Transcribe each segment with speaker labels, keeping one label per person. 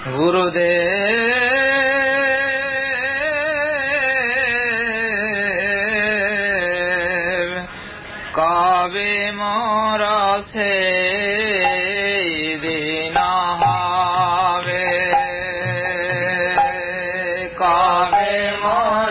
Speaker 1: গুরুদেব কবে মোর সেই দিন হবে, কবে মোর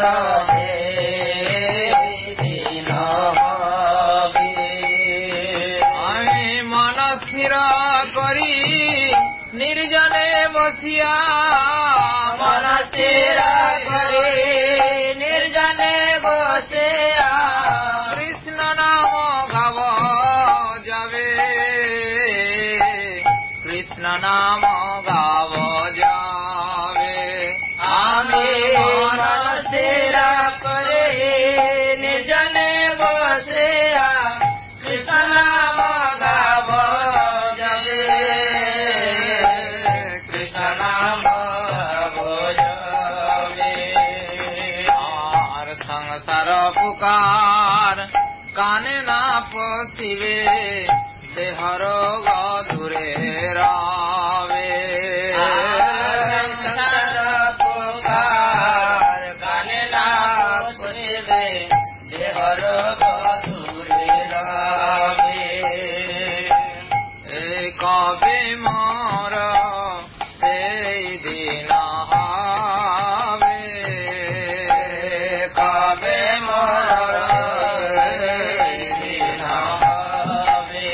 Speaker 1: সেই দিন হবে। আমি মন স্থির করি নির্জনে বসিয়া, মন স্থির করি নির্জনে বসিয়া, কৃষ্ণ নাম গাব যাবে, কৃষ্ণ নাম গাব যাবে। আমি মন স্থির করি নির্জনে বসিয়া, কৃষ্ণ নাম গাব যাবে, কৃষ্ণ নাম গাব যাবে। আর সংসার পুকার কানে না পশিবে, দেহর গধুরে রবে। সংসার পুকার কানে না পশিবে, দেহর গধুরে রবে। কবে মোর সেই দিন হবে, কবে মোর সেই দিন হবে।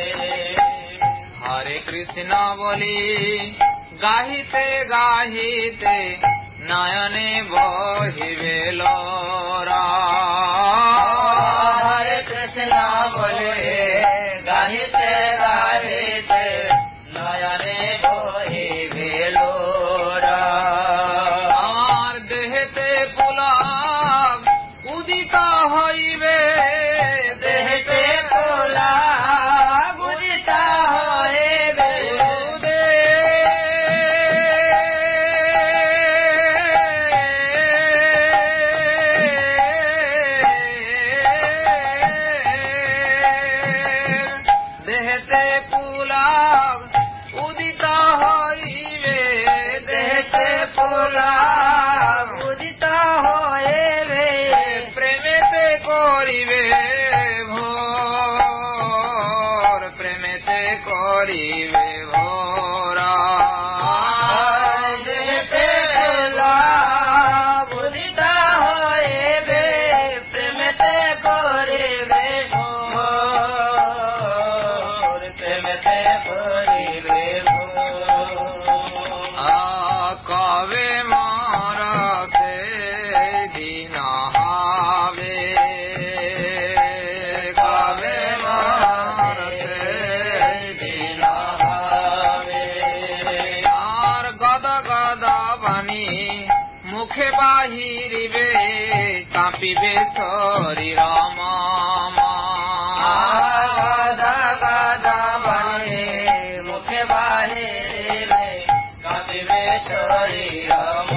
Speaker 1: হরে কৃষ্ণ বলি গাহিতে গাহিতে, নয়নে বহিবে লোরা। হরে কৃষ্ণ বলে গাহিতে গাহিতে, নয়নে বহিবে লোরা। আমার দেহেতে পুলক উদিত হইবে, দেহেতে পুলক উদিত হইবে। দেহেতে পুলক উদিত হইবে, দেহেতে পুলক উদিত হইবে। প্রেমেতে করিবে ভোর, প্রেমেতে করিবে ভোরা। দেহেতে পুলক উদিত হইবে, প্রেমেতে করিবে ভোর, প্রেমেতে করিবে ভোর। কবে মোর সেই দিন হবে, কবে মোর সেই দিন হবে। আর গদ গদ বাণী মুখে বাহিরিবে, কাঁপিবে শরীর মম। গদ গদ বাণী মুখে বাহিরিবে, কাঁপিবে শরীর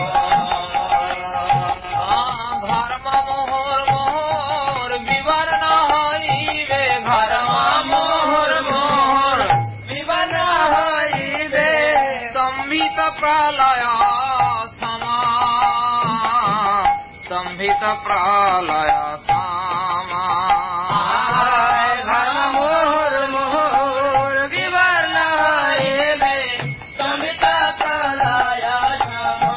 Speaker 1: ধর্ম মোহর মোহর বিবর্ণ হইবে, ধর্ম মোহর মোহর বিবর্ণ হইবে। স্তম্ভিত প্রলয় সমা, স্তম্ভিত প্রলয় সমা। ধর্ম মোহর মোহর বিবর্ণ হইবে, স্তম্ভিত প্রলয় সমা,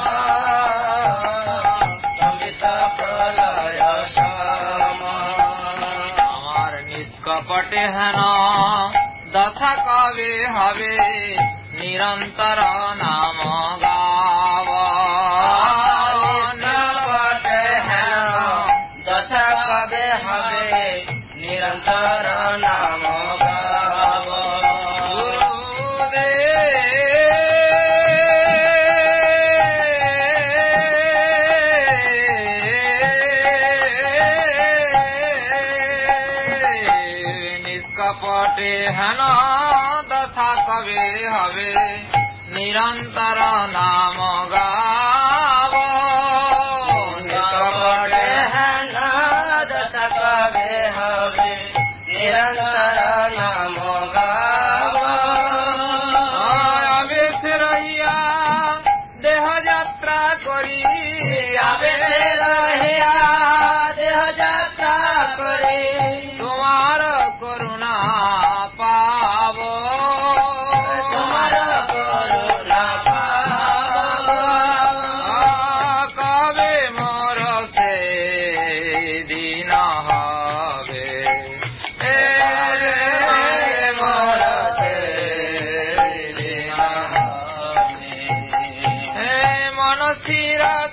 Speaker 1: স্তম্ভিত প্রলয় সমা। আমার নিষ্কপটে হেন দশা কবে হবে, নিরন্তর নাম গাব। নিষ্কপটে হেন দশা কবে হবে, নিরন্তর নাম গাব। নিষ্কপটে হেন দশা কবে হবে, নিরন্তর নাম গাব। নিষ্কপটে হেন দশা কবে হবে, নিরন্তর নাম গাব। আবেশ রহিয়া আবে রহিয়া দেহ যাত্রা করে তোমার করুণা পাব তোমার করুণা পাব কবে মোর সে দিন হবে মোর সে দিন হবে মন স্থির